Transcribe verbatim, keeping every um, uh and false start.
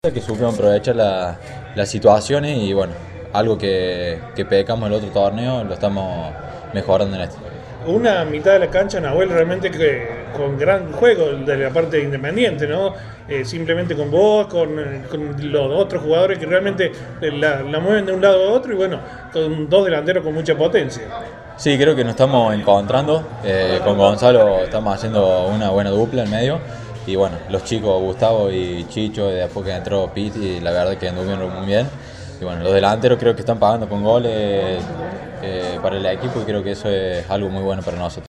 defensa que supieron aprovechar la, las situaciones y bueno, algo que, que pecamos en el otro torneo lo estamos mejorando en este. Una mitad de la cancha, Nahuel, realmente que con gran juego de la parte independiente, ¿no? Eh, simplemente con vos, con, eh, con los otros jugadores que realmente la, la mueven de un lado a otro y bueno, con dos delanteros con mucha potencia. Sí, creo que nos estamos encontrando. Eh, con Gonzalo estamos haciendo una buena dupla en medio. Y bueno, los chicos Gustavo y Chicho, después que entró Piti, la verdad que anduvieron muy bien. Y bueno, los delanteros creo que están pagando con goles eh, para el equipo y creo que eso es algo muy bueno para nosotros.